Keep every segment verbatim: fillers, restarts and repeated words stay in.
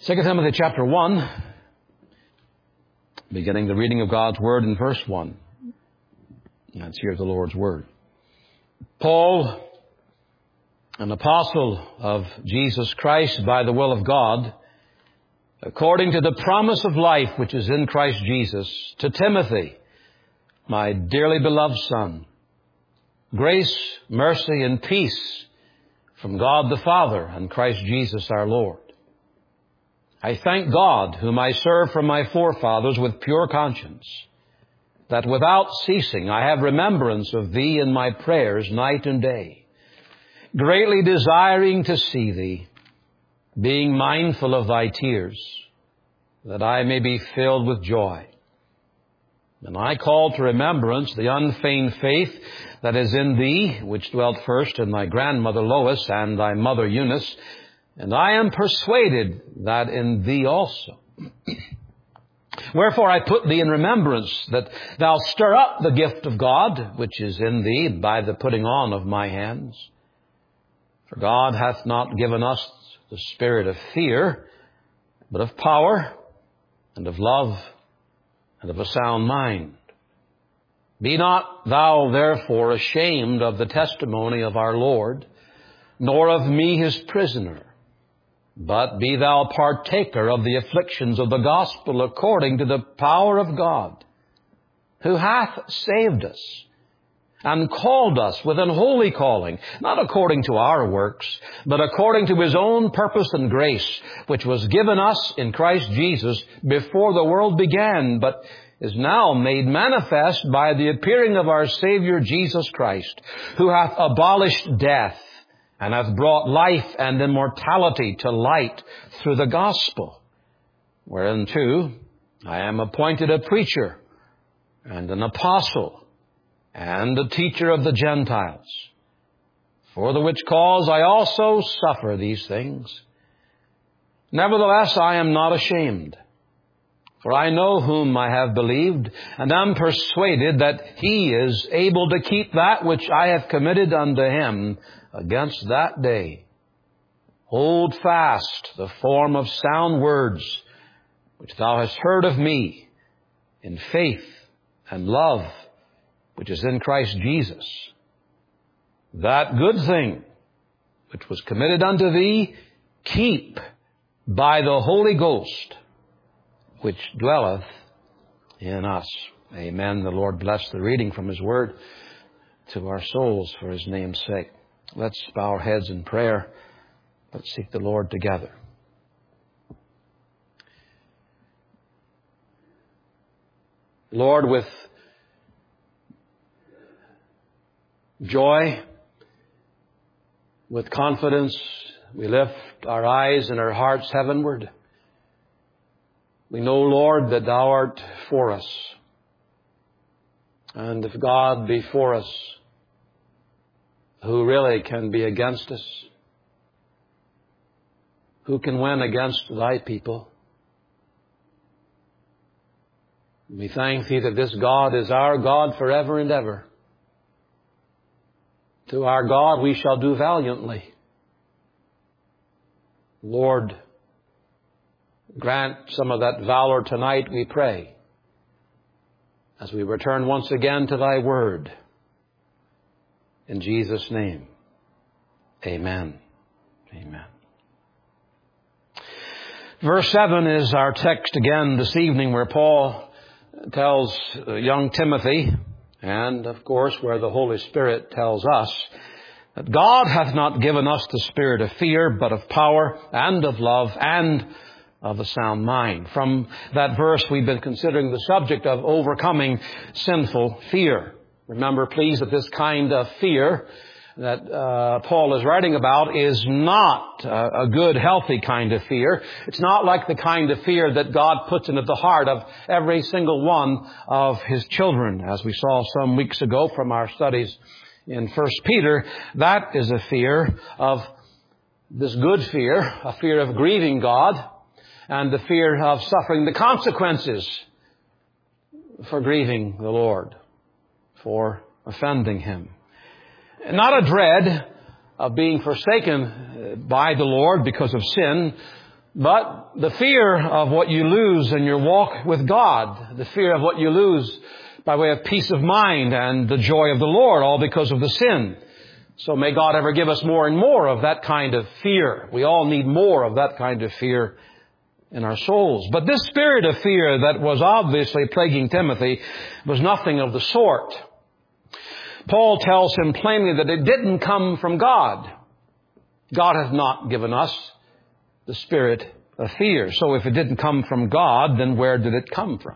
Second Timothy chapter one, beginning the reading of God's Word in verse one. Let's hear the Lord's Word. Paul, an apostle of Jesus Christ by the will of God, according to the promise of life which is in Christ Jesus, to Timothy, my dearly beloved son, grace, mercy, and peace from God the Father and Christ Jesus our Lord. I thank God, whom I serve from my forefathers with pure conscience, that without ceasing I have remembrance of thee in my prayers night and day, greatly desiring to see thee, being mindful of thy tears, that I may be filled with joy. And I call to remembrance the unfeigned faith that is in thee, which dwelt first in thy grandmother Lois and thy mother Eunice, and I am persuaded that in thee also. Wherefore I put thee in remembrance, that thou stir up the gift of God, which is in thee, by the putting on of my hands. For God hath not given us the spirit of fear, but of power, and of love, and of a sound mind. Be not thou therefore ashamed of the testimony of our Lord, nor of me his prisoner, but be thou partaker of the afflictions of the gospel according to the power of God, who hath saved us and called us with an holy calling, not according to our works, but according to his own purpose and grace, which was given us in Christ Jesus before the world began, but is now made manifest by the appearing of our Savior Jesus Christ, who hath abolished death, and hath brought life and immortality to light through the gospel, whereunto I am appointed a preacher and an apostle and a teacher of the Gentiles. For the which cause I also suffer these things. Nevertheless, I am not ashamed, for I know whom I have believed, and am persuaded that he is able to keep that which I have committed unto him against that day. Hold fast the form of sound words which thou hast heard of me in faith and love which is in Christ Jesus. That good thing which was committed unto thee, keep by the Holy Ghost which dwelleth in us. Amen. The Lord bless the reading from his word to our souls for his name's sake. Let's bow our heads in prayer. Let's seek the Lord together. Lord, with joy, with confidence, we lift our eyes and our hearts heavenward. We know, Lord, that thou art for us. And if God be for us, who really can be against us? Who can win against thy people? We thank thee that this God is our God forever and ever. To our God we shall do valiantly. Lord, grant some of that valor tonight, we pray, as we return once again to thy word. In Jesus' name, amen. Amen. Verse seven is our text again this evening, where Paul tells young Timothy, and of course where the Holy Spirit tells us, that God hath not given us the spirit of fear, but of power and of love and of a sound mind. From that verse we've been considering the subject of overcoming sinful fear. Remember, please, that this kind of fear that uh, Paul is writing about is not uh, a good, healthy kind of fear. It's not like the kind of fear that God puts into the heart of every single one of his children. As we saw some weeks ago from our studies in First Peter, that is a fear of this good fear, a fear of grieving God, and the fear of suffering the consequences for grieving the Lord, for offending him. Not a dread of being forsaken by the Lord because of sin, But the fear of what you lose in your walk with God, the fear of what you lose by way of peace of mind and the joy of the Lord, all because of the sin. So may God ever give us more and more of that kind of fear. We all need more of that kind of fear in our souls. But this spirit of fear that was obviously plaguing Timothy was nothing of the sort. Paul tells him plainly that it didn't come from God. God hath not given us the spirit of fear. So if it didn't come from God, then where did it come from?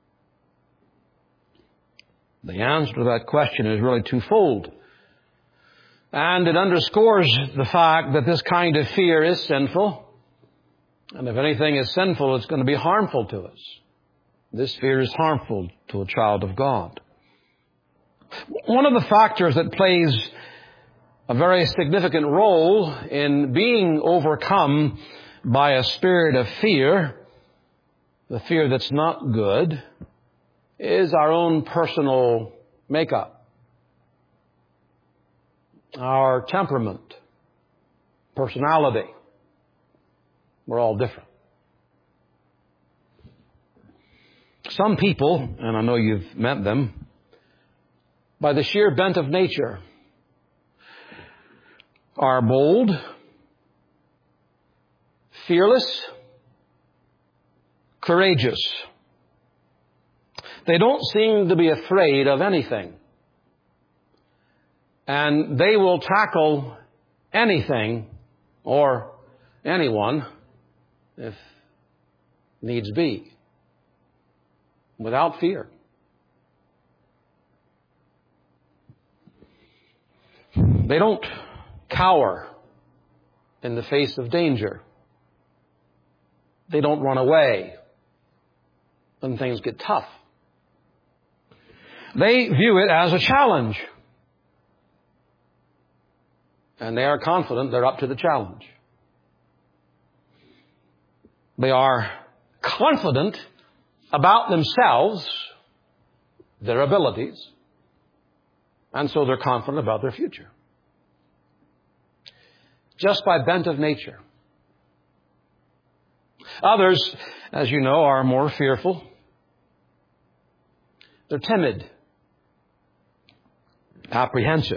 The answer to that question is really twofold. And it underscores the fact that this kind of fear is sinful. And if anything is sinful, it's going to be harmful to us. This fear is harmful to a child of God. One of the factors that plays a very significant role in being overcome by a spirit of fear, the fear that's not good, is our own personal makeup, our temperament, personality. We're all different. Some people, and I know you've met them, by the sheer bent of nature, are bold, fearless, courageous. They don't seem to be afraid of anything. And they will tackle anything or anyone if needs be, without fear. They don't cower in the face of danger. They don't run away when things get tough. They view it as a challenge. And they are confident they're up to the challenge. They are confident about themselves, their abilities, and so they're confident about their future. Just by bent of nature. Others, as you know, are more fearful. They're timid, apprehensive.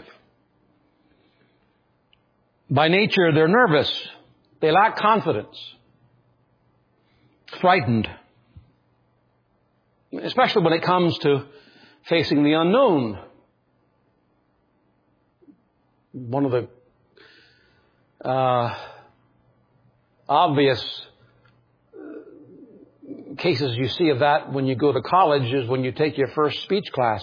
By nature, they're nervous. They lack confidence. Frightened. Especially when it comes to facing the unknown. One of the uh, obvious cases you see of that when you go to college is when you take your first speech class.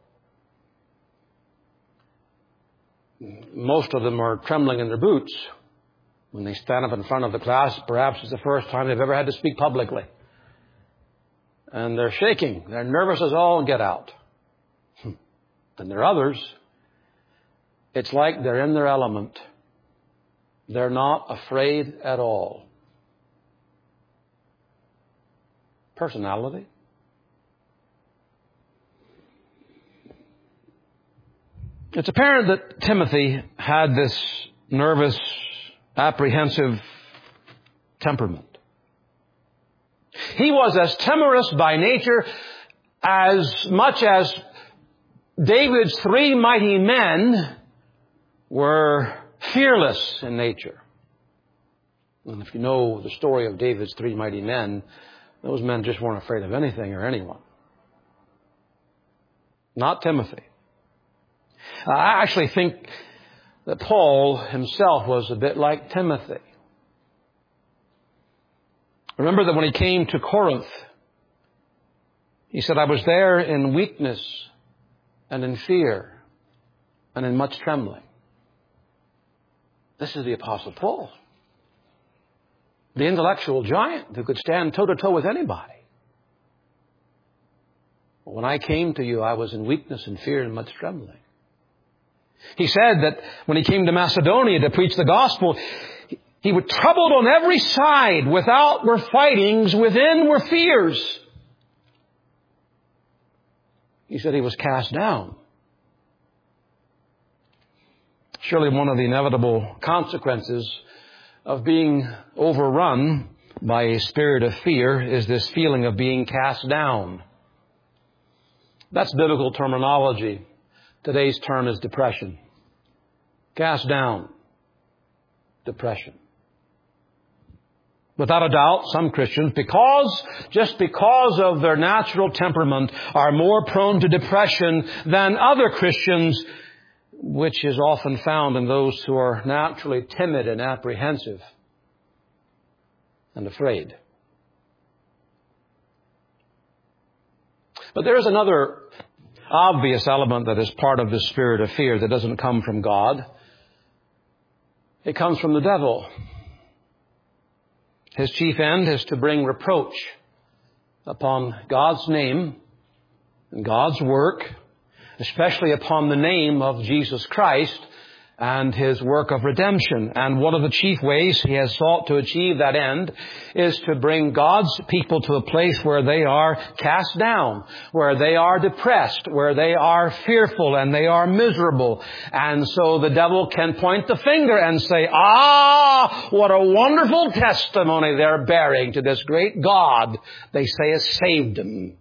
Most of them are trembling in their boots when they stand up in front of the class. Perhaps it's the first time they've ever had to speak publicly. And they're shaking. They're nervous as all get out. Then there are others. It's like they're in their element. They're not afraid at all. Personality. It's apparent that Timothy had this nervous, apprehensive temperament. He was as timorous by nature as much as David's three mighty men were fearless in nature. And if you know the story of David's three mighty men, those men just weren't afraid of anything or anyone. Not Timothy. I actually think that Paul himself was a bit like Timothy. Remember that when he came to Corinth, he said, I was there in weakness and in fear and in much trembling. This is the Apostle Paul, the intellectual giant who could stand toe-to-toe with anybody. When I came to you, I was in weakness and fear and much trembling. He said that when he came to Macedonia to preach the gospel, he was troubled on every side. Without were fightings, within were fears. He said he was cast down. Surely one of the inevitable consequences of being overrun by a spirit of fear is this feeling of being cast down. That's biblical terminology. Today's term is depression. Cast down. Depression. Without a doubt, some Christians, because, just because of their natural temperament, are more prone to depression than other Christians, which is often found in those who are naturally timid and apprehensive and afraid. But there is another obvious element that is part of the spirit of fear that doesn't come from God. It comes from the devil. His chief end is to bring reproach upon God's name and God's work, especially upon the name of Jesus Christ and His work of redemption. And one of the chief ways He has sought to achieve that end is to bring God's people to a place where they are cast down, where they are depressed, where they are fearful and they are miserable. And so the devil can point the finger and say, ah, what a wonderful testimony they're bearing to this great God they say has saved them.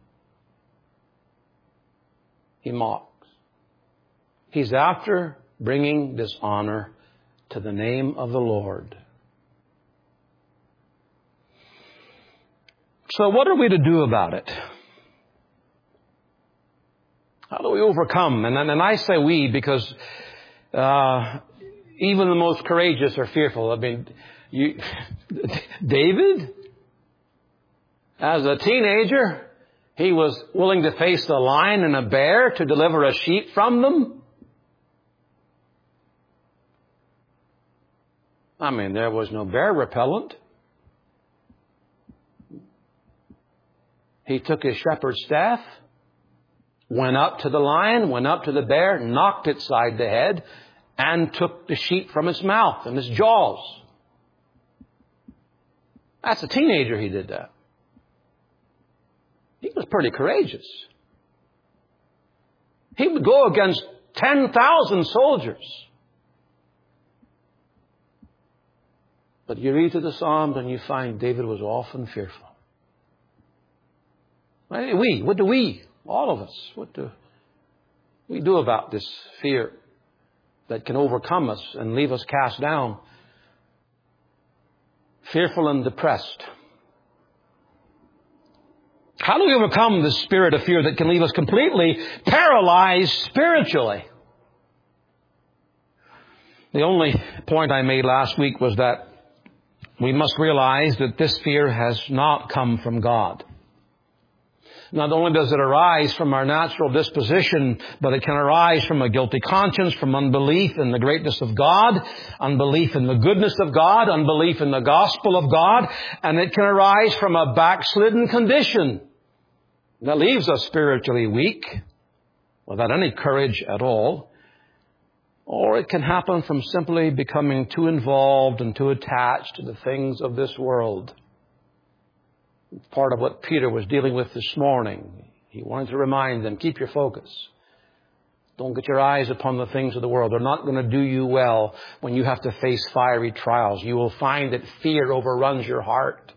He mocks. He's after bringing dishonor to the name of the Lord. So what are we to do about it? How do we overcome? And, and I say we because uh, even the most courageous are fearful. I mean, you, David, as a teenager, he was willing to face a lion and a bear to deliver a sheep from them. I mean, there was no bear repellent. He took his shepherd's staff, went up to the lion, went up to the bear, knocked it side the head, and took the sheep from its mouth and its jaws. That's a teenager he did that. He was pretty courageous. He would go against ten thousand soldiers. But you read through the Psalms and you find David was often fearful. We, what do we, all of us, what do we do about this fear that can overcome us and leave us cast down, fearful and depressed? How do we overcome the spirit of fear that can leave us completely paralyzed spiritually? The only point I made last week was that we must realize that this fear has not come from God. Not only does it arise from our natural disposition, but it can arise from a guilty conscience, from unbelief in the greatness of God, unbelief in the goodness of God, unbelief in the gospel of God, and it can arise from a backslidden condition that leaves us spiritually weak, without any courage at all. Or it can happen from simply becoming too involved and too attached to the things of this world. It's part of what Peter was dealing with this morning. He wanted to remind them, keep your focus. Don't get your eyes upon the things of the world. They're not going to do you well when you have to face fiery trials. You will find that fear overruns your heart.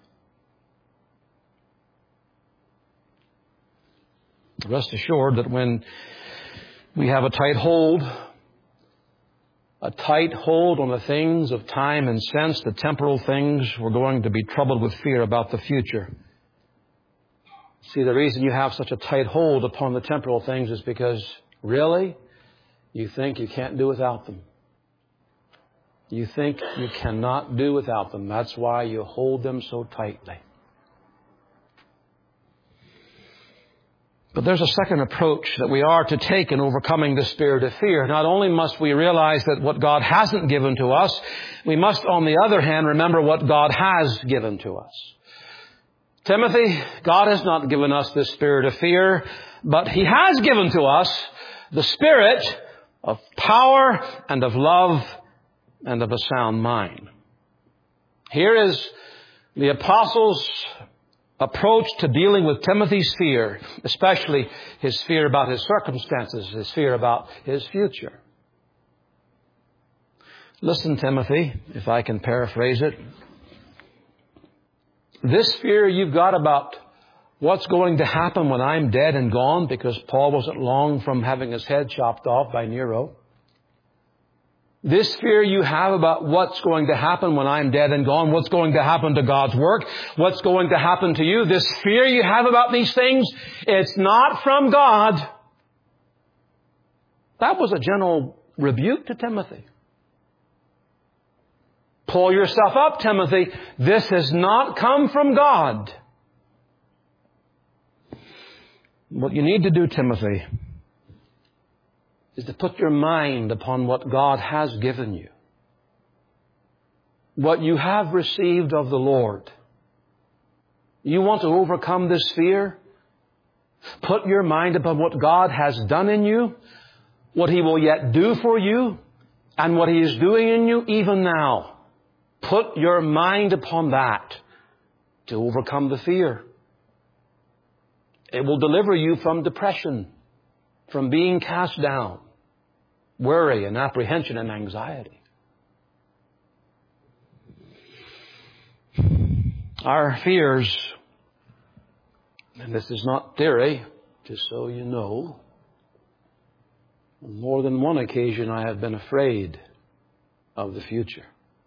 Rest assured that when we have a tight hold, a tight hold on the things of time and sense, the temporal things, we're going to be troubled with fear about the future. See, the reason you have such a tight hold upon the temporal things is because, really, you think you can't do without them. You think you cannot do without them. That's why you hold them so tightly. But there's a second approach that we are to take in overcoming the spirit of fear. Not only must we realize that what God hasn't given to us, we must, on the other hand, remember what God has given to us. Timothy, God has not given us the spirit of fear, but He has given to us the spirit of power and of love and of a sound mind. Here is the apostles' approach to dealing with Timothy's fear, especially his fear about his circumstances, his fear about his future. Listen, Timothy, if I can paraphrase it. This fear you've got about what's going to happen when I'm dead and gone, because Paul wasn't long from having his head chopped off by Nero. This fear you have about what's going to happen when I'm dead and gone, what's going to happen to God's work, what's going to happen to you, this fear you have about these things, it's not from God. That was a general rebuke to Timothy. Pull yourself up, Timothy. This has not come from God. What you need to do, Timothy, is to put your mind upon what God has given you. What you have received of the Lord. You want to overcome this fear? Put your mind upon what God has done in you, what He will yet do for you, and what He is doing in you even now. Put your mind upon that to overcome the fear. It will deliver you from depression, from being cast down, worry and apprehension and anxiety. Our fears, and this is not theory, just so you know, on more than one occasion I have been afraid of the future.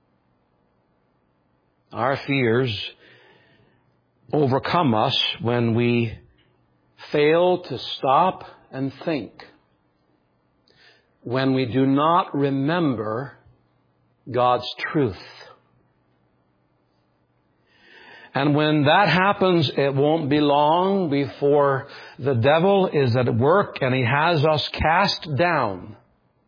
Our fears overcome us when we fail to stop and think. When we do not remember God's truth. And when that happens, it won't be long before the devil is at work and he has us cast down,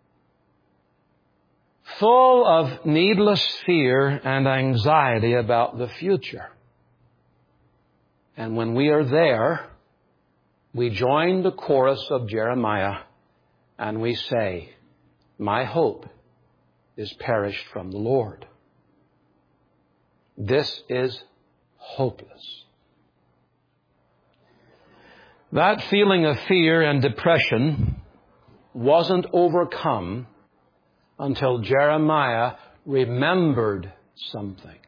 full of needless fear and anxiety about the future. And when we are there, we join the chorus of Jeremiah and we say, my hope is perished from the Lord. This is hopeless. That feeling of fear and depression wasn't overcome until Jeremiah remembered something.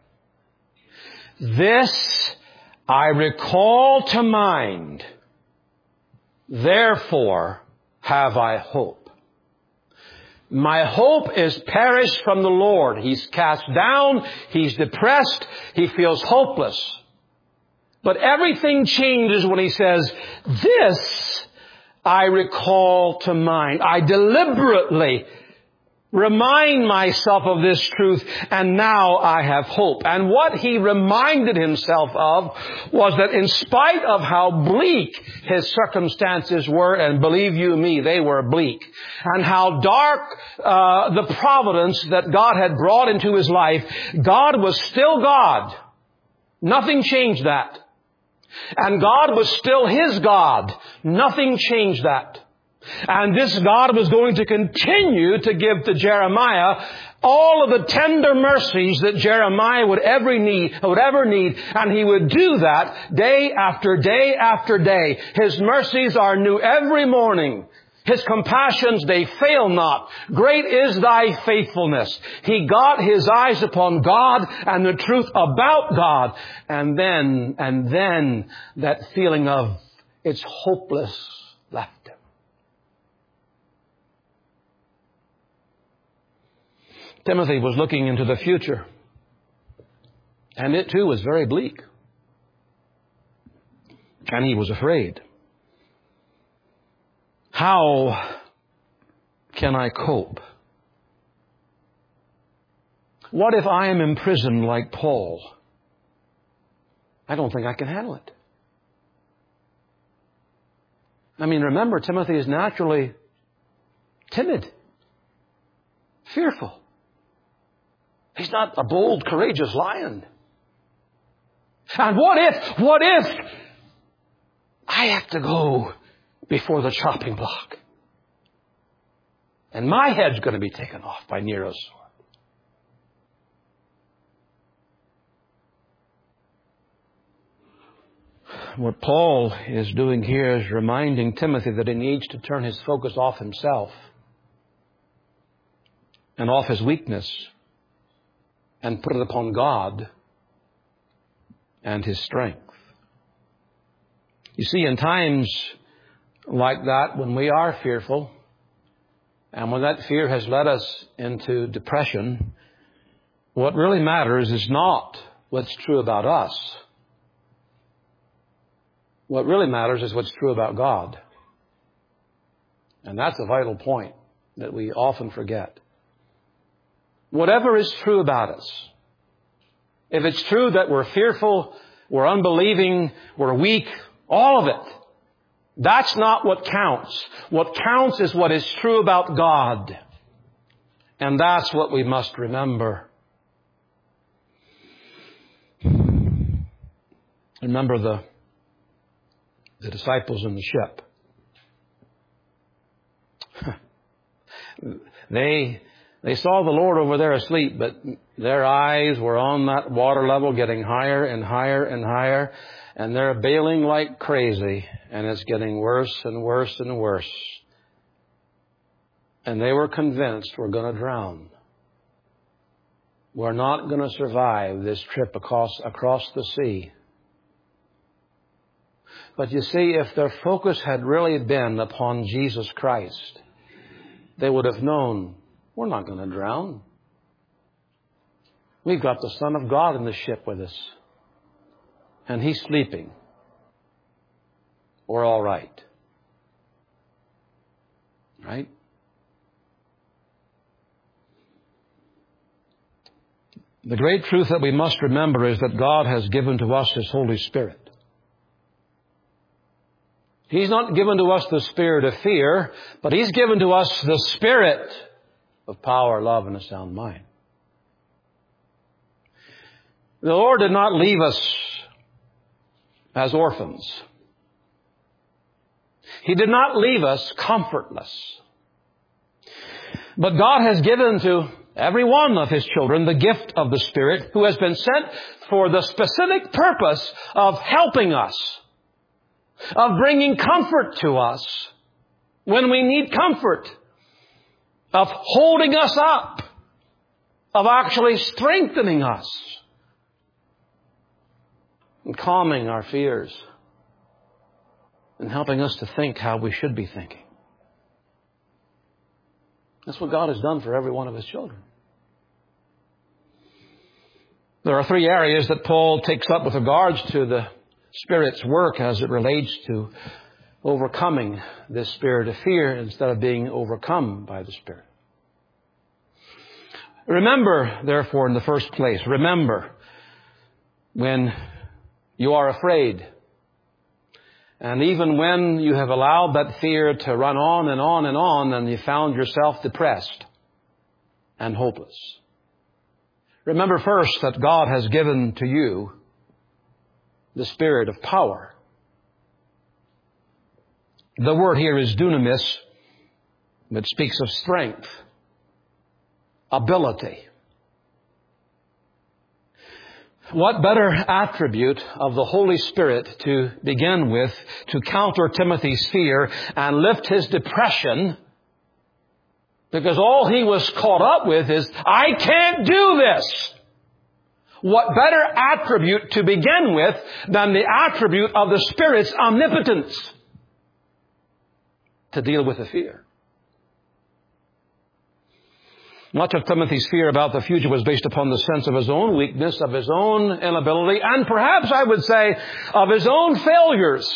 This I recall to mind, therefore have I hope. My hope is perished from the Lord. He's cast down. He's depressed. He feels hopeless. But everything changes when he says, this I recall to mind. I deliberately remind myself of this truth, and now I have hope. And what he reminded himself of was that in spite of how bleak his circumstances were, and believe you me, they were bleak, and how dark uh, the providence that God had brought into his life, God was still God. Nothing changed that. And God was still his God. Nothing changed that. And this God was going to continue to give to Jeremiah all of the tender mercies that Jeremiah would ever need, would ever need. And he would do that day after day after day. His mercies are new every morning. His compassions, they fail not. Great is thy faithfulness. He got his eyes upon God and the truth about God. And then, and then that feeling of it's hopeless left him. Timothy was looking into the future. And it too was very bleak. And he was afraid. How can I cope? What if I am imprisoned like Paul? I don't think I can handle it. I mean, remember, Timothy is naturally timid, fearful. He's not a bold, courageous lion. And what if, what if I have to go before the chopping block? And my head's going to be taken off by Nero's sword. What Paul is doing here is reminding Timothy that he needs to turn his focus off himself and off his weakness and put it upon God and His strength. You see, in times like that, when we are fearful, and when that fear has led us into depression, what really matters is not what's true about us. What really matters is what's true about God. And that's a vital point that we often forget. Whatever is true about us, if it's true that we're fearful, we're unbelieving, we're weak, all of it, that's not what counts. What counts is what is true about God. And that's what we must remember. Remember the, the disciples in the ship. They, they saw the Lord over there asleep, but their eyes were on that water level getting higher and higher and higher. And they're bailing like crazy. And it's getting worse and worse and worse. And they were convinced we're going to drown. We're not going to survive this trip across, across the sea. But you see, if their focus had really been upon Jesus Christ, they would have known, we're not going to drown. We've got the Son of God in the ship with us. And He's sleeping. We're all right. Right? The great truth that we must remember is that God has given to us His Holy Spirit. He's not given to us the spirit of fear, but He's given to us the spirit of power, love, and a sound mind. The Lord did not leave us as orphans. He did not leave us comfortless. But God has given to every one of His children the gift of the Spirit, who has been sent for the specific purpose of helping us, of bringing comfort to us when we need comfort, of holding us up, of actually strengthening us and calming our fears and helping us to think how we should be thinking. That's what God has done for every one of His children. There are three areas that Paul takes up with regards to the Spirit's work as it relates to overcoming this spirit of fear instead of being overcome by the Spirit. Remember, therefore, in the first place, remember when you are afraid, and even when you have allowed that fear to run on and on and on, and you found yourself depressed and hopeless. Remember first that God has given to you the spirit of power. The word here is dunamis, which speaks of strength, ability. What better attribute of the Holy Spirit to begin with to counter Timothy's fear and lift his depression? Because all he was caught up with is, I can't do this. What better attribute to begin with than the attribute of the Spirit's omnipotence to deal with the fear? Much of Timothy's fear about the future was based upon the sense of his own weakness, of his own inability, and perhaps I would say of his own failures.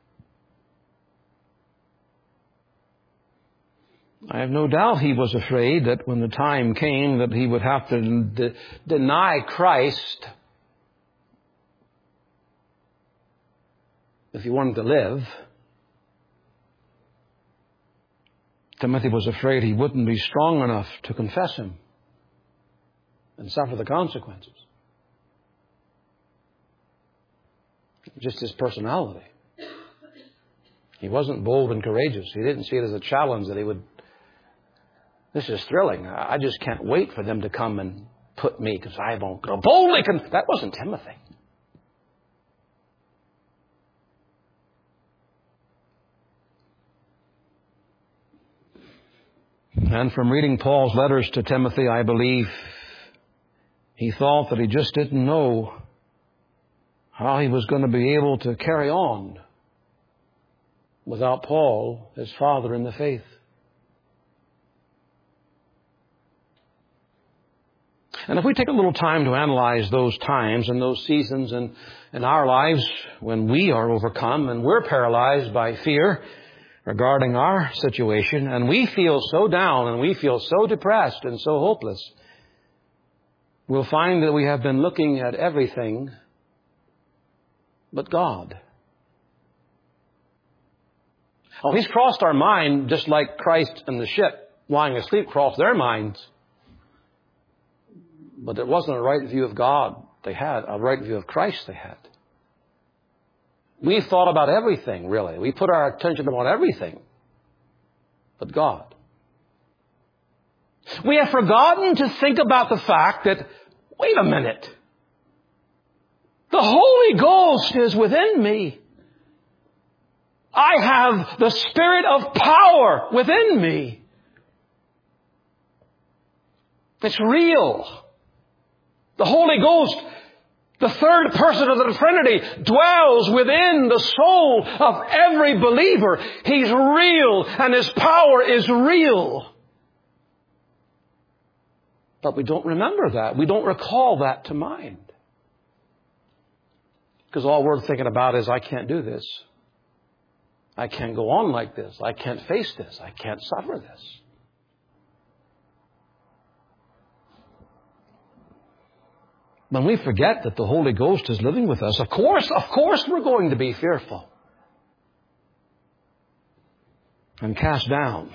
I have no doubt he was afraid that when the time came that he would have to de- deny Christ if he wanted to live. Timothy was afraid he wouldn't be strong enough to confess Him and suffer the consequences. Just his personality. He wasn't bold and courageous. He didn't see it as a challenge that he would, this is thrilling. I just can't wait for them to come and put me, because I won't go boldly. Con-. That wasn't Timothy. And from reading Paul's letters to Timothy, I believe he thought that he just didn't know how he was going to be able to carry on without Paul, his father in the faith. And if we take a little time to analyze those times and those seasons in, in our lives when we are overcome and we're paralyzed by fear regarding our situation, and we feel so down and we feel so depressed and so hopeless, we'll find that we have been looking at everything but God. Oh, He's crossed our mind just like Christ and the ship lying asleep crossed their minds. But it wasn't a right view of God they had, a right view of Christ they had. We thought about everything, really. We put our attention on everything but God. We have forgotten to think about the fact that, wait a minute, the Holy Ghost is within me. I have the Spirit of power within me. It's real. The Holy Ghost, the third person of the Trinity, dwells within the soul of every believer. He's real and His power is real. But we don't remember that. We don't recall that to mind. Because all we're thinking about is, I can't do this. I can't go on like this. I can't face this. I can't suffer this. When we forget that the Holy Ghost is living with us, of course, of course we're going to be fearful and cast down.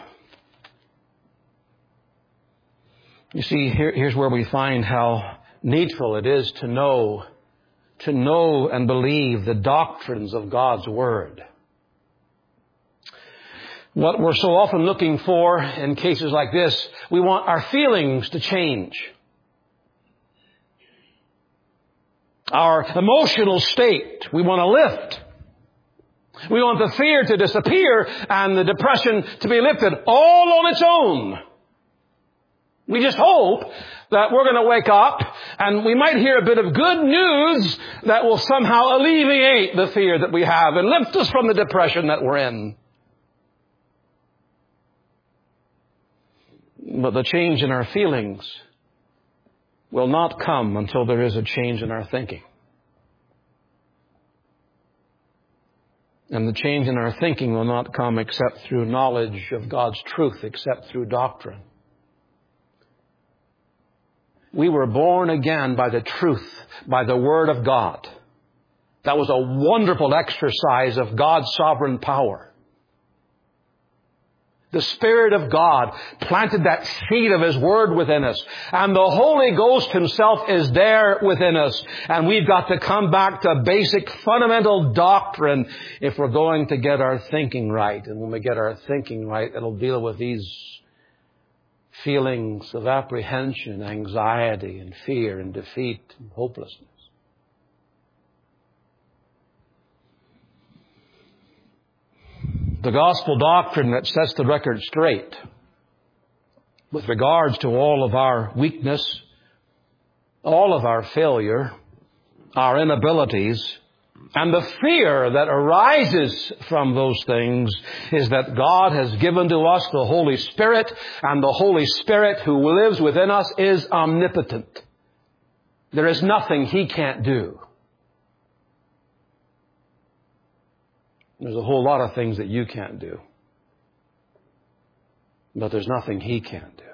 You see, here, here's where we find how needful it is to know, to know and believe the doctrines of God's Word. What we're so often looking for in cases like this, we want our feelings to change. Our emotional state, we want to lift. We want the fear to disappear and the depression to be lifted all on its own. We just hope that we're going to wake up and we might hear a bit of good news that will somehow alleviate the fear that we have and lift us from the depression that we're in. But the change in our feelings will not come until there is a change in our thinking. And the change in our thinking will not come except through knowledge of God's truth, except through doctrine. We were born again by the truth, by the Word of God. That was a wonderful exercise of God's sovereign power. The Spirit of God planted that seed of His Word within us. And the Holy Ghost Himself is there within us. And we've got to come back to basic fundamental doctrine if we're going to get our thinking right. And when we get our thinking right, it'll deal with these feelings of apprehension, anxiety, and fear, and defeat, and hopelessness. The gospel doctrine that sets the record straight with regards to all of our weakness, all of our failure, our inabilities, and the fear that arises from those things is that God has given to us the Holy Spirit, and the Holy Spirit who lives within us is omnipotent. There is nothing He can't do. There's a whole lot of things that you can't do. But there's nothing He can't do.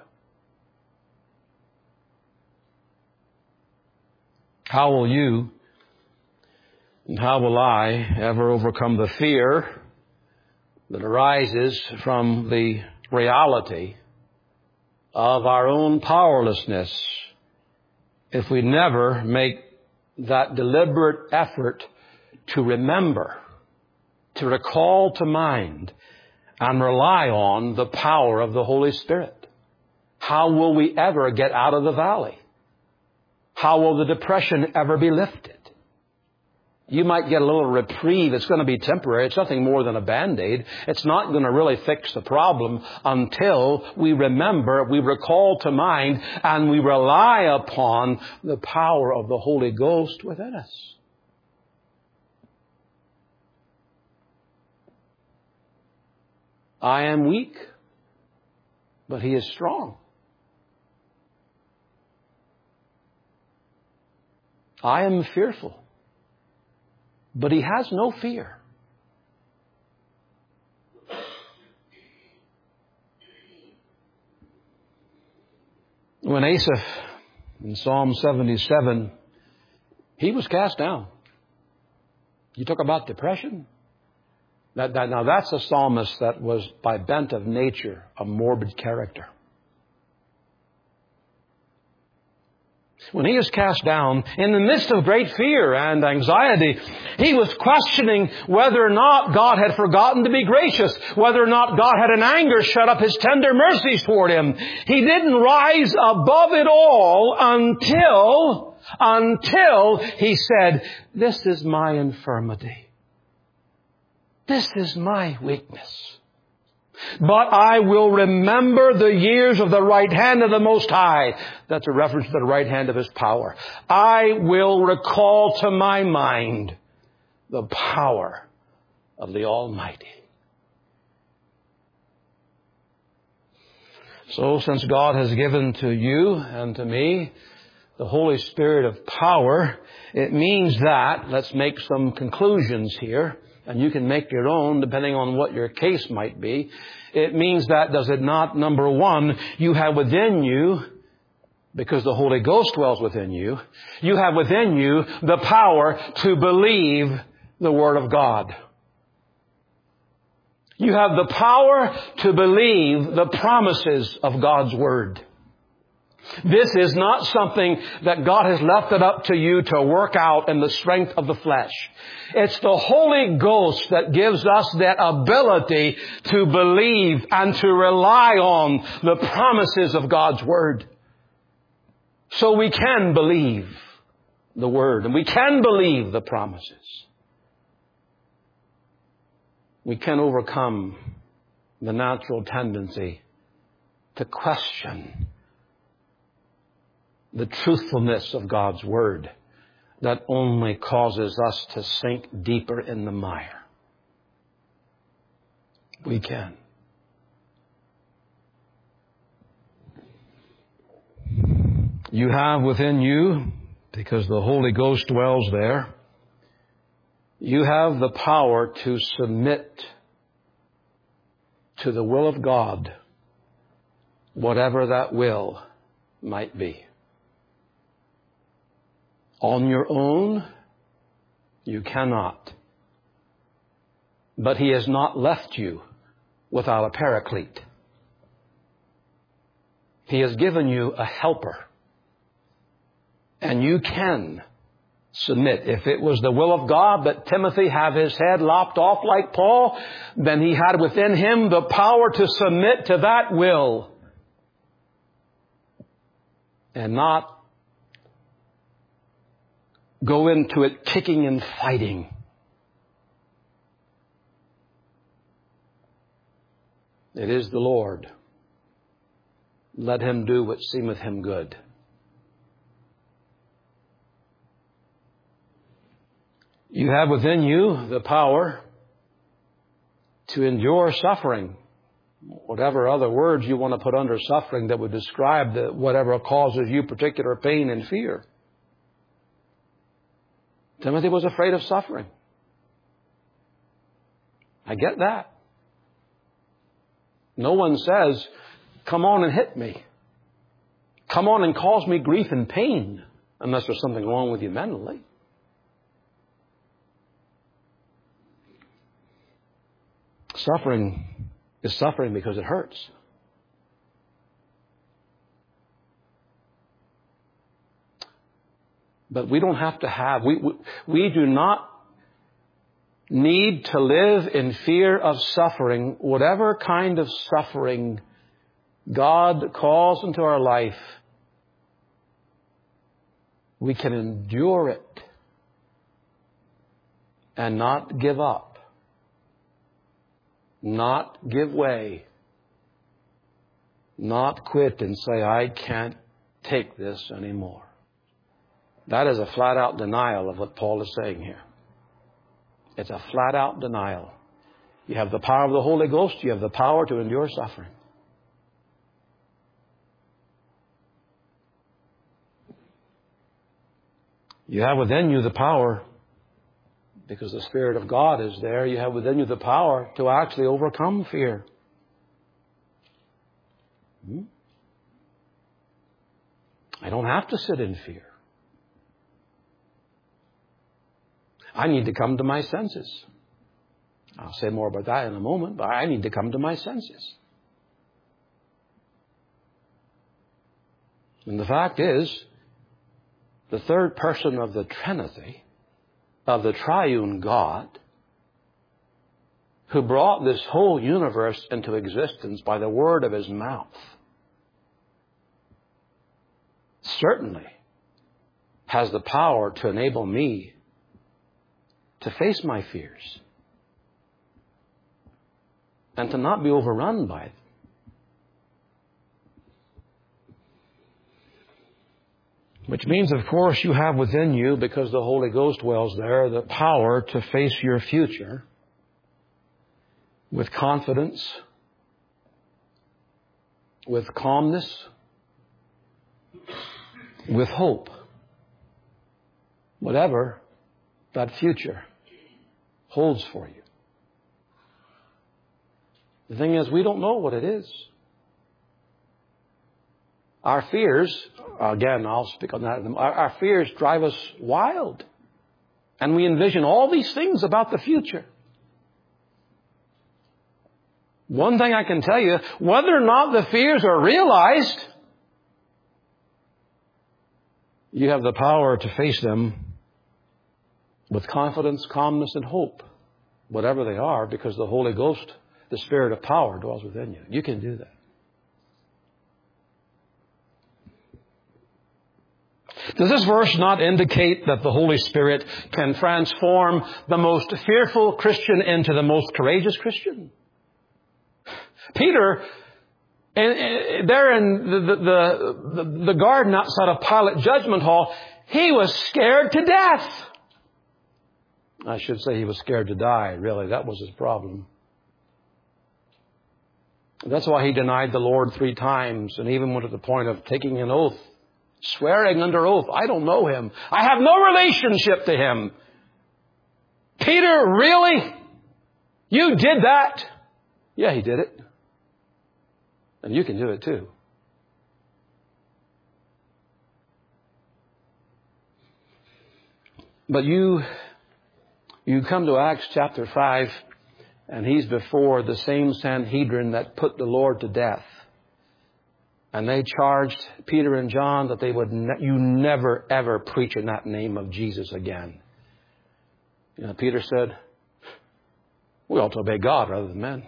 How will you and how will I ever overcome the fear that arises from the reality of our own powerlessness if we never make that deliberate effort to remember, to recall to mind, and rely on the power of the Holy Spirit? How will we ever get out of the valley? How will the depression ever be lifted? You might get a little reprieve. It's going to be temporary. It's nothing more than a Band-Aid. It's not going to really fix the problem until we remember, we recall to mind, and we rely upon the power of the Holy Ghost within us. I am weak, but He is strong. I am fearful, but He has no fear. When Asaph, in Psalm seventy-seven, he was cast down. You talk about depression? That, that, now that's a psalmist that was by bent of nature a morbid character. When he was cast down, in the midst of great fear and anxiety, he was questioning whether or not God had forgotten to be gracious, whether or not God had in anger shut up His tender mercies toward him. He didn't rise above it all until, until he said, "This is my infirmity. This is my weakness. But I will remember the years of the right hand of the Most High." That's a reference to the right hand of His power. "I will recall to my mind the power of the Almighty." So since God has given to you and to me the Holy Spirit of power, it means that, let's make some conclusions here, and you can make your own depending on what your case might be. It means that, does it not? Number one, you have within you, because the Holy Ghost dwells within you, you have within you the power to believe the Word of God. You have the power to believe the promises of God's Word. This is not something that God has left it up to you to work out in the strength of the flesh. It's the Holy Ghost that gives us that ability to believe and to rely on the promises of God's Word. So we can believe the Word and we can believe the promises. We can overcome the natural tendency to question the truthfulness of God's Word that only causes us to sink deeper in the mire. We can. You have within you, because the Holy Ghost dwells there, you have the power to submit to the will of God, whatever that will might be. On your own, you cannot. But He has not left you without a paraclete. He has given you a helper. And you can submit. If it was the will of God that Timothy have his head lopped off like Paul, then he had within him the power to submit to that will and not go into it kicking and fighting. It is the Lord. Let Him do what seemeth Him good. You have within you the power to endure suffering. Whatever other words you want to put under suffering that would describe the, whatever causes you particular pain and fear. Timothy was afraid of suffering. I get that. No one says, "Come on and hit me. Come on and cause me grief and pain," unless there's something wrong with you mentally. Suffering is suffering because it hurts. But we don't have to have, we, we, we do not need to live in fear of suffering. Whatever kind of suffering God calls into our life, we can endure it and not give up, not give way, not quit and say, "I can't take this anymore." That is a flat-out denial of what Paul is saying here. It's a flat-out denial. You have the power of the Holy Ghost. You have the power to endure suffering. You have within you the power, because the Spirit of God is there, you have within you the power to actually overcome fear. Hmm? I don't have to sit in fear. I need to come to my senses. I'll say more about that in a moment, but I need to come to my senses. And the fact is, the third person of the Trinity, of the triune God, who brought this whole universe into existence by the word of His mouth, certainly has the power to enable me to face my fears and to not be overrun by them. Which means, of course, you have within you, because the Holy Ghost dwells there, the power to face your future with confidence, with calmness, with hope. Whatever that future holds for you. The thing is, we don't know what it is. Our fears, again, I'll speak on that. Our, our fears drive us wild. And we envision all these things about the future. One thing I can tell you, whether or not the fears are realized, you have the power to face them with confidence, calmness, and hope, whatever they are, because the Holy Ghost, the Spirit of power, dwells within you. You can do that. Does this verse not indicate that the Holy Spirit can transform the most fearful Christian into the most courageous Christian? Peter, there in the, the, the, the garden outside of Pilate's judgment hall, he was scared to death. I should say he was scared to die, really. That was his problem. That's why he denied the Lord three times and even went to the point of taking an oath, swearing under oath, I don't know Him. I have no relationship to Him. Peter, really? You did that? Yeah, he did it. And you can do it too. But you, you come to Acts chapter five, and he's before the same Sanhedrin that put the Lord to death. And they charged Peter and John that they would ne- you never, ever preach in that name of Jesus again. You know, Peter said, we ought to obey God rather than men.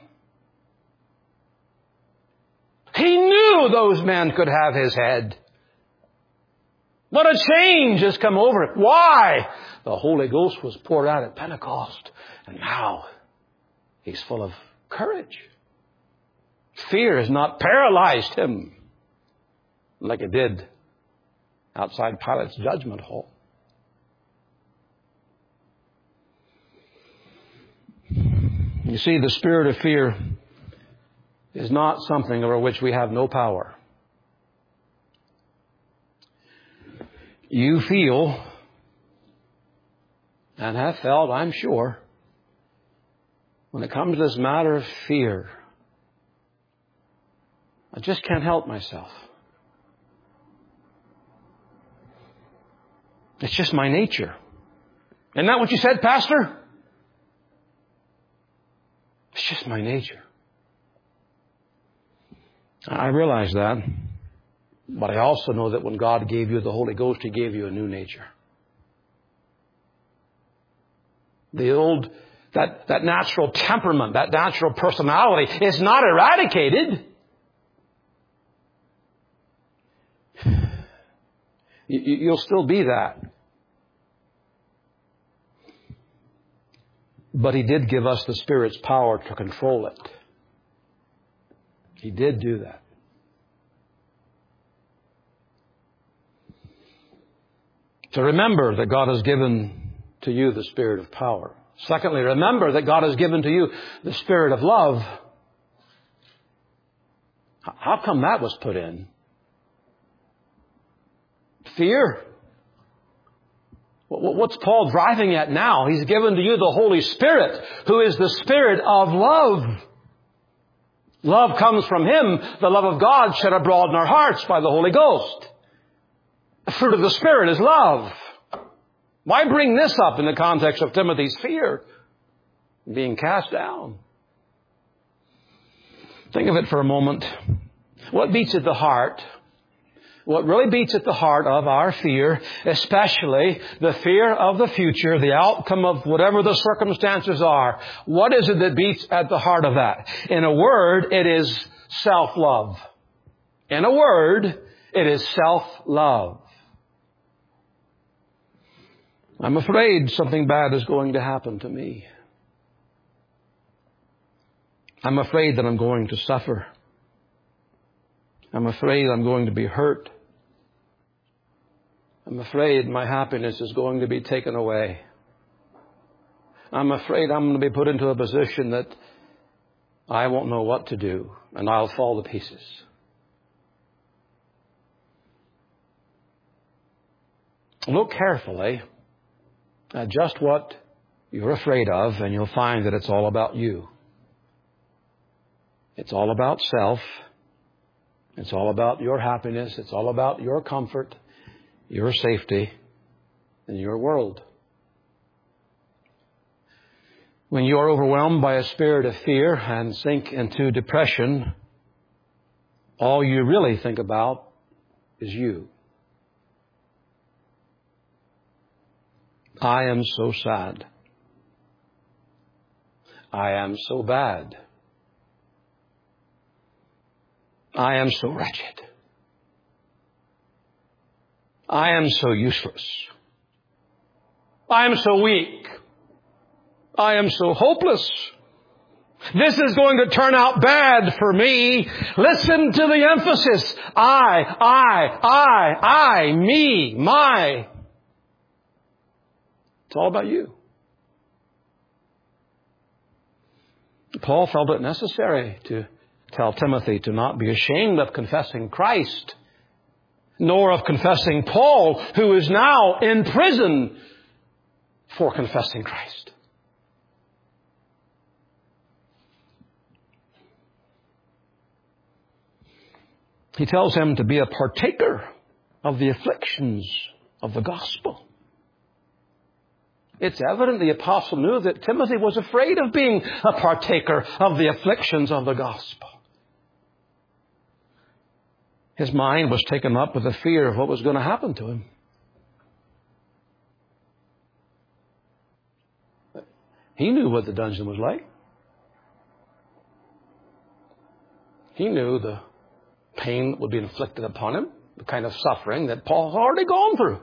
He knew those men could have his head. What a change has come over it. Why? The Holy Ghost was poured out at Pentecost. And now he's full of courage. Fear has not paralyzed him like it did outside Pilate's judgment hall. You see, the spirit of fear is not something over which we have no power. You feel, and have felt, I'm sure, when it comes to this matter of fear, I just can't help myself. It's just my nature. Isn't that what you said, Pastor? It's just my nature. I realize that. But I also know that when God gave you the Holy Ghost, He gave you a new nature. The old, that, that natural temperament, that natural personality is not eradicated. You, you'll still be that. But He did give us the Spirit's power to control it. He did do that. So remember that God has given to you the Spirit of power. Secondly, remember that God has given to you the spirit of love. How come that was put in? Fear? What's Paul driving at now? He's given to you the Holy Spirit, who is the Spirit of love. Love comes from Him, the love of God shed abroad in our hearts by the Holy Ghost. The fruit of the Spirit is love. Why bring this up in the context of Timothy's fear? Being cast down. Think of it for a moment. What beats at the heart? What really beats at the heart of our fear, especially the fear of the future, the outcome of whatever the circumstances are, what is it that beats at the heart of that? In a word, it is self-love. In a word, it is self-love. I'm afraid something bad is going to happen to me. I'm afraid that I'm going to suffer. I'm afraid I'm going to be hurt. I'm afraid my happiness is going to be taken away. I'm afraid I'm going to be put into a position that I won't know what to do, and I'll fall to pieces. Look carefully at just what you're afraid of, and you'll find that it's all about you. It's all about self. It's all about your happiness. It's all about your comfort, your safety, and your world. When you are overwhelmed by a spirit of fear and sink into depression, all you really think about is you. I am so sad. I am so bad. I am so wretched. I am so useless. I am so weak. I am so hopeless. This is going to turn out bad for me. Listen to the emphasis. I, I, I, I, me, my. It's all about you. Paul felt it necessary to tell Timothy to not be ashamed of confessing Christ, nor of confessing Paul, who is now in prison for confessing Christ. He tells him to be a partaker of the afflictions of the gospel. It's evident the apostle knew that Timothy was afraid of being a partaker of the afflictions of the gospel. His mind was taken up with the fear of what was going to happen to him. He knew what the dungeon was like. He knew the pain that would be inflicted upon him, the kind of suffering that Paul had already gone through.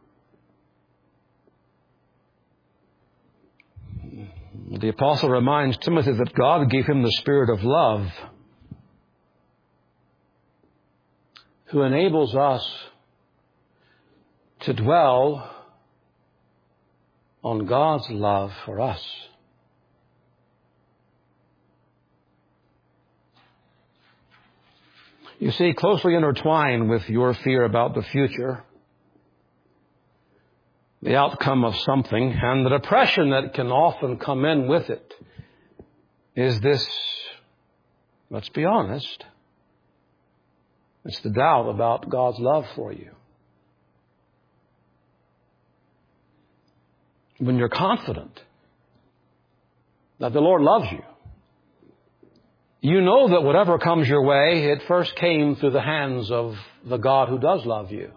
The apostle reminds Timothy that God gave him the spirit of love, who enables us to dwell on God's love for us. You see, closely intertwined with your fear about the future, the outcome of something, and the depression that can often come in with it, is this, let's be honest, it's the doubt about God's love for you. When you're confident that the Lord loves you, you know that whatever comes your way, it first came through the hands of the God who does love you.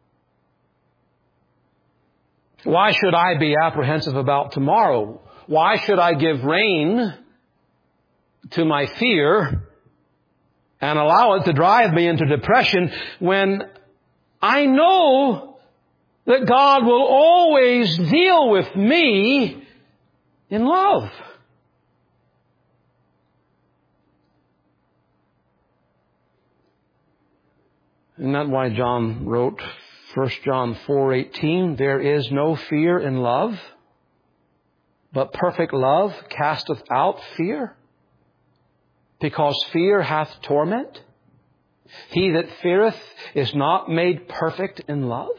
Why should I be apprehensive about tomorrow? Why should I give rein to my fear and allow it to drive me into depression when I know that God will always deal with me in love? Isn't that why John wrote First John four eighteen, there is no fear in love, But perfect love casteth out fear, because fear hath torment. He that feareth is not made perfect in love.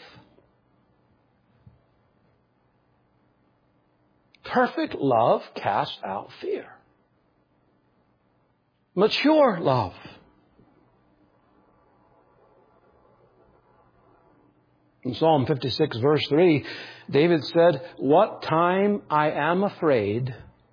Perfect love casts out fear. Mature love. In Psalm fifty-six, verse three, David said, "What time I am afraid,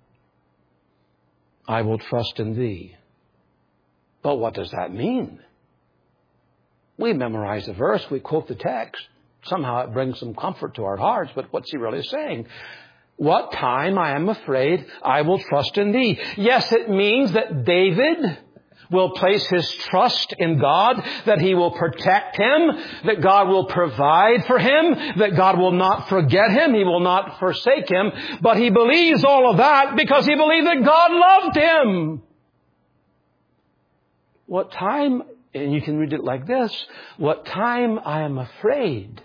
I will trust in Thee." But what does that mean? We memorize the verse, we quote the text. Somehow it brings some comfort to our hearts, but what's he really saying? What time I am afraid, I will trust in Thee. Yes, it means that David will place his trust in God, that He will protect him, that God will provide for him, that God will not forget him, He will not forsake him. But he believes all of that because he believed that God loved him. What time, and you can read it like this, what time I am afraid,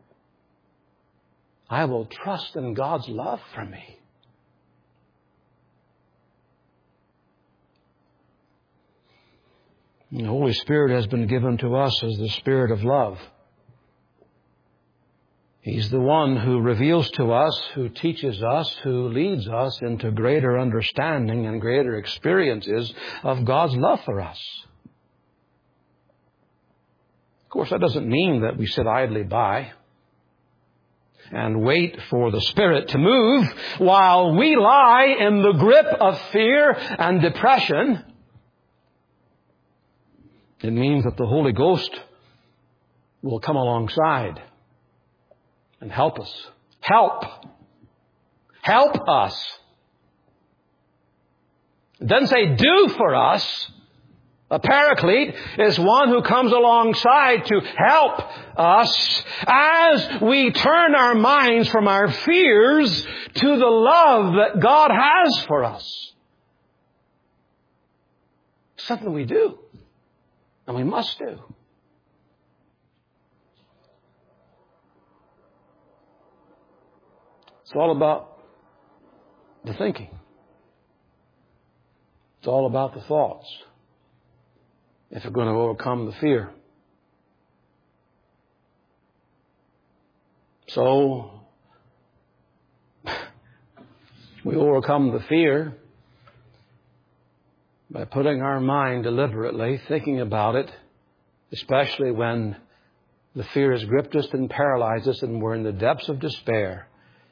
I will trust in God's love for me. The Holy Spirit has been given to us as the Spirit of love. He's the one who reveals to us, who teaches us, who leads us into greater understanding and greater experiences of God's love for us. Of course, that doesn't mean that we sit idly by and wait for the Spirit to move while we lie in the grip of fear and depression. It means that the Holy Ghost will come alongside and help us. Help. Help us. It doesn't say do for us. A paraclete is one who comes alongside to help us as we turn our minds from our fears to the love that God has for us. Something we do. And we must do. It's all about the thinking. It's all about the thoughts. If we're going to overcome the fear. So, we overcome the fear by putting our mind deliberately, thinking about it, especially when the fear has gripped us and paralyzed us and we're in the depths of despair.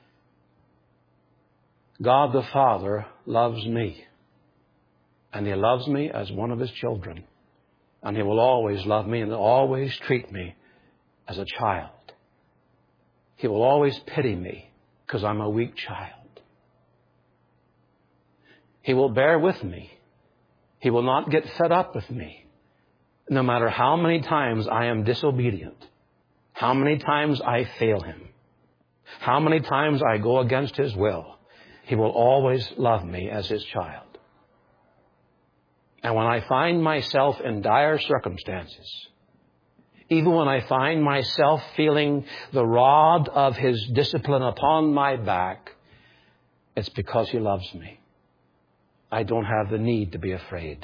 God the Father loves me. And He loves me as one of His children. And He will always love me and always treat me as a child. He will always pity me because I'm a weak child. He will bear with me. He will not get fed up with me. No matter how many times I am disobedient, how many times I fail Him, how many times I go against His will, He will always love me as His child. And when I find myself in dire circumstances, even when I find myself feeling the rod of His discipline upon my back, it's because He loves me. I don't have the need to be afraid.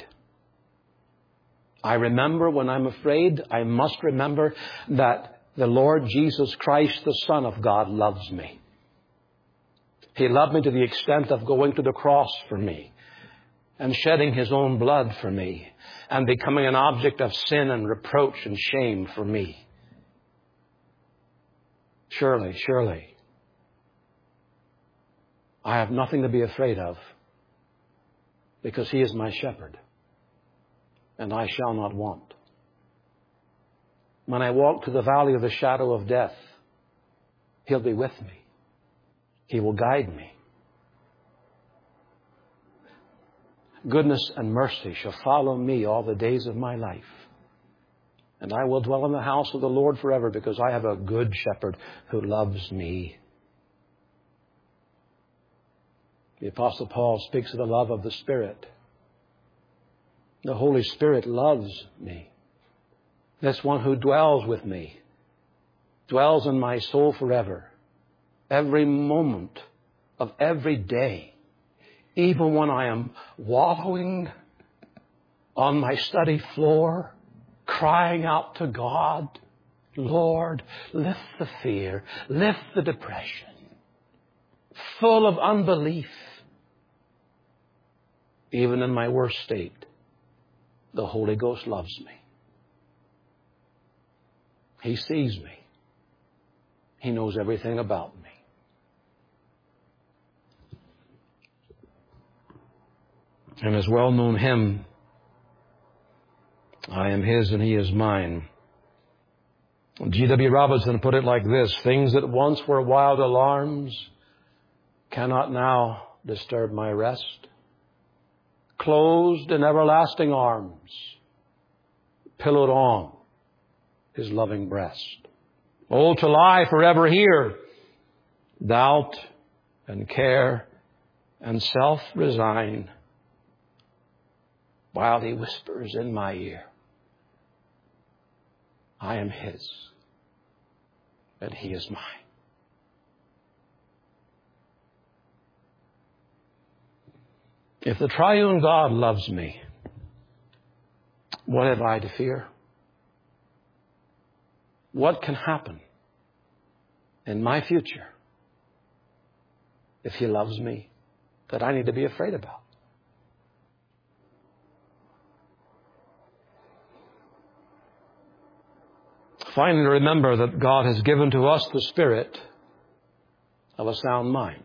I remember when I'm afraid, I must remember that the Lord Jesus Christ, the Son of God, loves me. He loved me to the extent of going to the cross for me and shedding His own blood for me and becoming an object of sin and reproach and shame for me. Surely, surely, I have nothing to be afraid of because He is my shepherd and I shall not want. When I walk to the valley of the shadow of death, He'll be with me. He will guide me. Goodness and mercy shall follow me all the days of my life. And I will dwell in the house of the Lord forever because I have a good shepherd who loves me. The Apostle Paul speaks of the love of the Spirit. The Holy Spirit loves me. This one who dwells with me, dwells in my soul forever. Every moment of every day, even when I am wallowing on my study floor, crying out to God, Lord, lift the fear, lift the depression, full of unbelief. Even in my worst state, the Holy Ghost loves me. He sees me. He knows everything about me. And his well-known hymn, I am His and He is mine. G W Robinson put it like this: things that once were wild alarms cannot now disturb my rest. Closed in everlasting arms, pillowed on His loving breast. Oh, to lie forever here, doubt and care and self resign, while He whispers in my ear, I am His and He is mine. If the triune God loves me, what have I to fear? What can happen in my future if He loves me that I need to be afraid about? Finally, remember that God has given to us the spirit of a sound mind.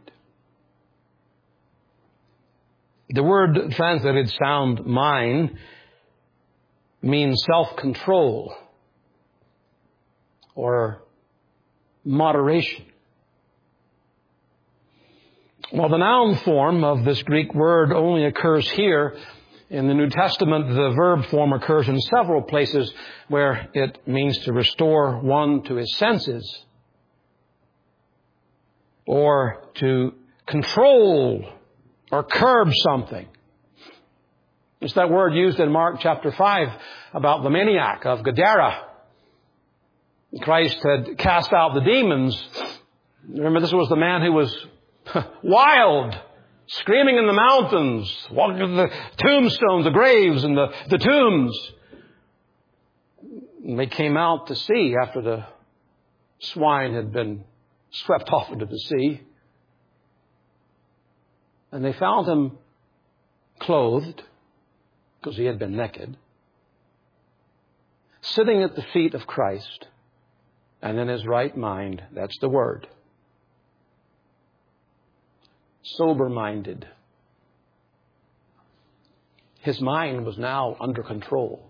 The word translated sound mind means self-control or moderation. While the noun form of this Greek word only occurs here, in the New Testament, the verb form occurs in several places where it means to restore one to his senses or to control or curb something. It's that word used in Mark chapter five about the maniac of Gadara. Christ had cast out the demons. Remember, this was the man who was wild, screaming in the mountains, walking to the tombstones, the graves and the, the tombs. And they came out to see after the swine had been swept off into the sea. And they found him clothed, because he had been naked, sitting at the feet of Christ, and in his right mind. That's the word. Sober-minded. His mind was now under control.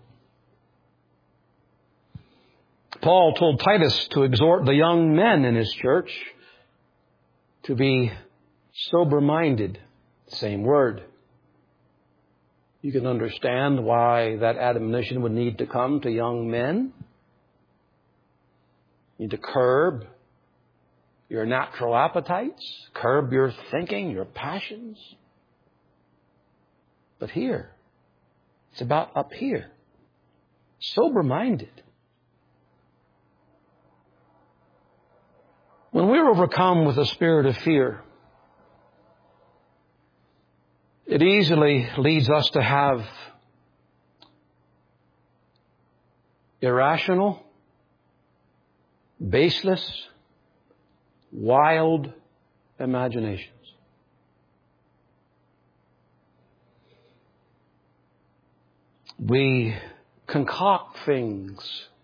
Paul told Titus to exhort the young men in his church to be sober-minded. Same word. You can understand why that admonition would need to come to young men. You need to curb your natural appetites, curb your thinking, your passions. But here, it's about up here. Sober-minded. When we're overcome with a spirit of fear, it easily leads us to have irrational, baseless, wild imaginations. We concoct things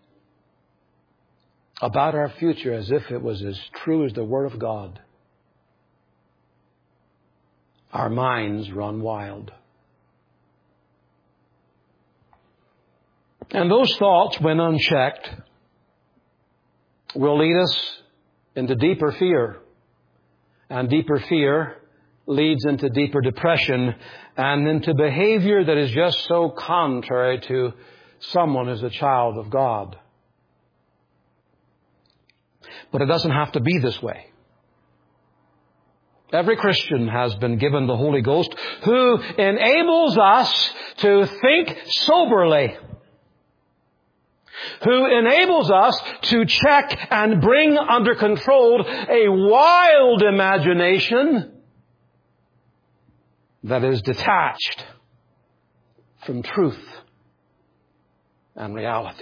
about our future as if it was as true as the Word of God. Our minds run wild. And those thoughts, when unchecked, will lead us into deeper fear. And deeper fear leads into deeper depression and into behavior that is just so contrary to someone who's a child of God. But it doesn't have to be this way. Every Christian has been given the Holy Ghost who enables us to think soberly, who enables us to check and bring under control a wild imagination that is detached from truth and reality.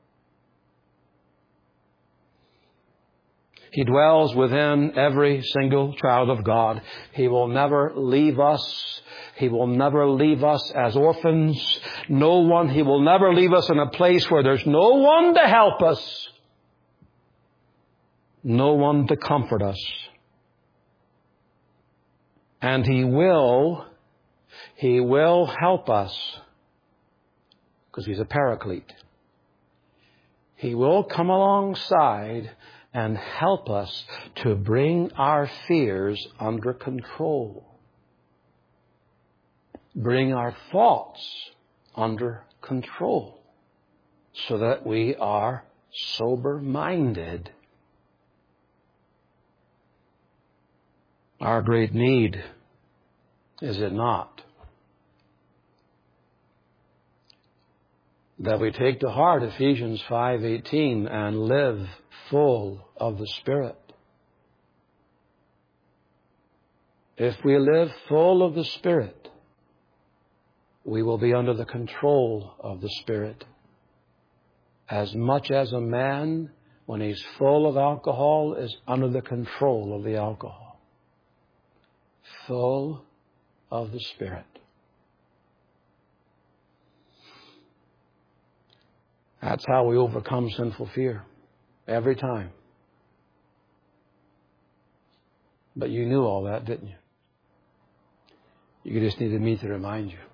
He dwells within every single child of God. He will never leave us. He will never leave us as orphans. No one. He will never leave us in a place where there's no one to help us. No one to comfort us. And He will, He will help us because He's a paraclete. He will come alongside and help us to bring our fears under control. Bring our thoughts under control so that we are sober-minded. Our great need, is it not, that we take to heart Ephesians five eighteen and live full of the Spirit. If we live full of the Spirit, we will be under the control of the Spirit. As much as a man, when he's full of alcohol, is under the control of the alcohol. Full of the Spirit. That's how we overcome sinful fear. Every time. But you knew all that, didn't you? You just needed me to remind you.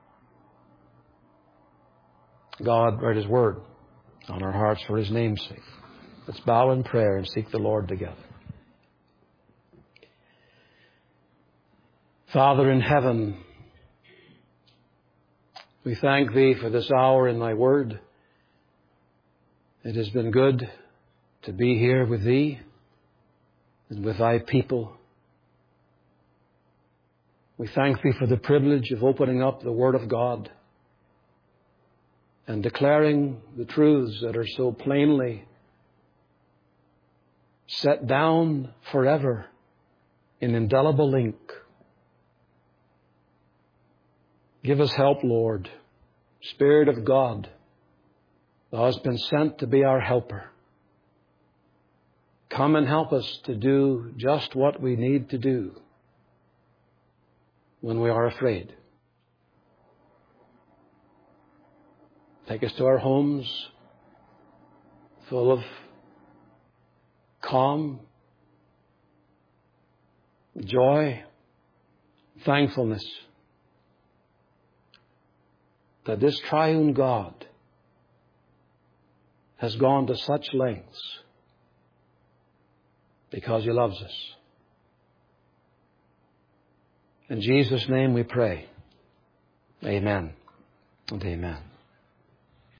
God wrote His Word on our hearts for His name's sake. Let's bow in prayer and seek the Lord together. Father in heaven, we thank Thee for this hour in Thy Word. It has been good to be here with Thee and with Thy people. We thank Thee for the privilege of opening up the Word of God and declaring the truths that are so plainly set down forever in indelible ink. Give us help, Lord. Spirit of God, Thou hast been sent to be our helper. Come and help us to do just what we need to do when we are afraid. Take us to our homes full of calm, joy, thankfulness that this triune God has gone to such lengths because He loves us. In Jesus' name we pray. Amen and amen.